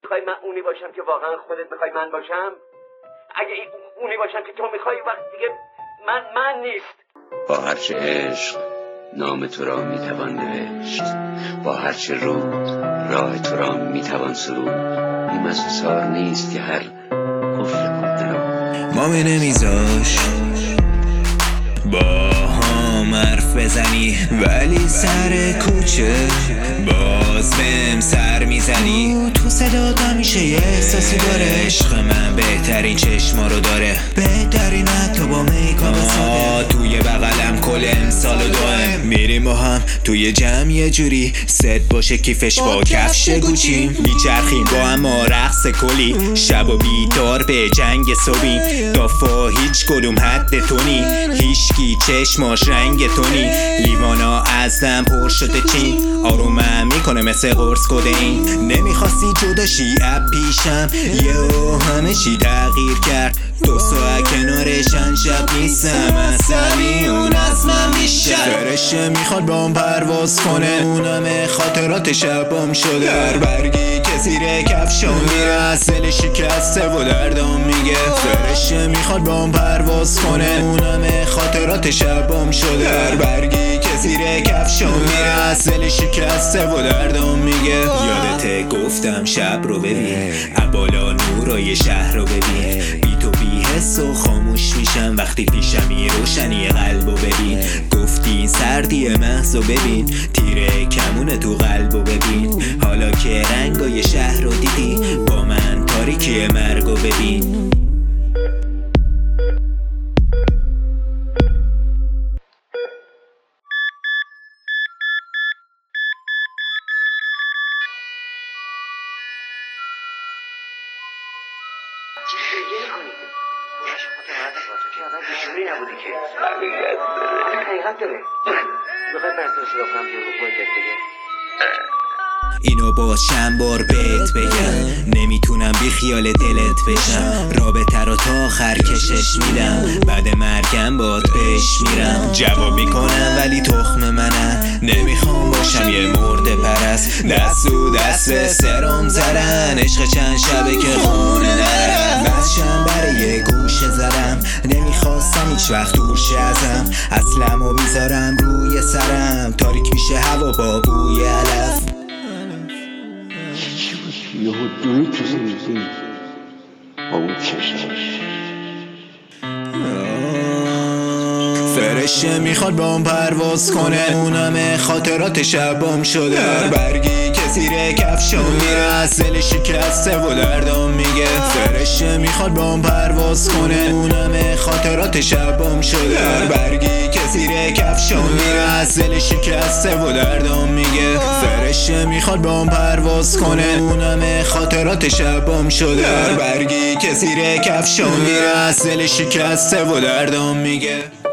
میخوای من اونی باشم که واقعا خودت میخوای من باشم؟ اگه اونی باشم که تو میخوای وقت دیگه من نیست. با هرچه عشق نام تو را میتوان نوشت، با هرچه رود راه تو را میتوان سرود. این مسوسار نیست که هر قفل مرده را مامی نمیذاش با هم حرف بزنی، ولی سر کوچه باز بهم سر میزنی. تو صدات همیشه یه احساسی داره، عشق من بهترین چشما رو داره، بهترین حتی با میکاپ ساده. توی بغلم کل امسال و دائم میریم با هم توی جمع یه جوری ست باشه کیفش با کفش گوچیم. میچرخیم با هم رقص کلی، شب و بیدار به جنگ صبحیم. دافا هیچ کدوم حد تونی، هیچکی چشماش رنگ تونی. لیوانا ازم پر شده چین، آرومم میکنه مثل قرص کدین. نمیخواستی جداشی اب پیشم، یهو همه چی تغییر کرد. 2 ساعت کنارشن شب نیستم، اصلی اون از من بیشتر. فرشه میخواد با هم پرواز کنه، اونم خاطرات شبام شده. در برگی که زیر کفشام میره، اصل شکسته و دردام میگه. فرشه میخواد با هم پرواز کنه، اونم خاطرات شبام شده. در برگی که زیر کفشام میره، اصل شکسته و دردام میگه. یادته گفتم شب رو ببین، ابالا نورای شهر رو ببین. بی تو بی حس و خاموش میشم، وقتی پیشمی روشنی قلبو ببین. گفتی این سردی محض رو ببین، تیره کمون تو قلبو ببین. حالا که رنگای شهر رو دیدی، با من تاریکی مرگو ببین. چی گریه کنید؟ بوش متمرد واسه که آدم بیشوری نبودی که. حقیقت داره. میخوای من تو صدا کنم که باید بگه اینو باز چند بار بهت بگم، نمیتونم بی خیال دلت بشم. رابطه رو تا آخر کشش میدم، بعد مرگم باد پیش میرم. جواب میکنم ولی تخم منم، نمیخوام باشم یه مرده پرست. دست و دست سرم زدن، عشق چند شبه که خونه نرم. بچم برای یه گوشه زدم، نمیخواستم هیچ وقت دور شه ازم. اصلمو میذارم روی سرم، تاریک میشه هوا با بوی علف. یهو دوید تو زندگی با اون چشمش. فرشه میخواد با هم پرواز کنه، اونم خاطرات شبام شده. در برگی که زیر کفشام میره، اصل شکسته و دردام میگه. فرشه میخواد با هم پرواز کنه، اونم خاطرات شبام شده. در برگی که زیر کفشام میره، اصل شکسته و دردام میگه. فرشه میخواد با هم پرواز کنه، اونم خاطرات شبام شده. در برگی که زیر کفشام میره، اصل شکسته و دردام میگه.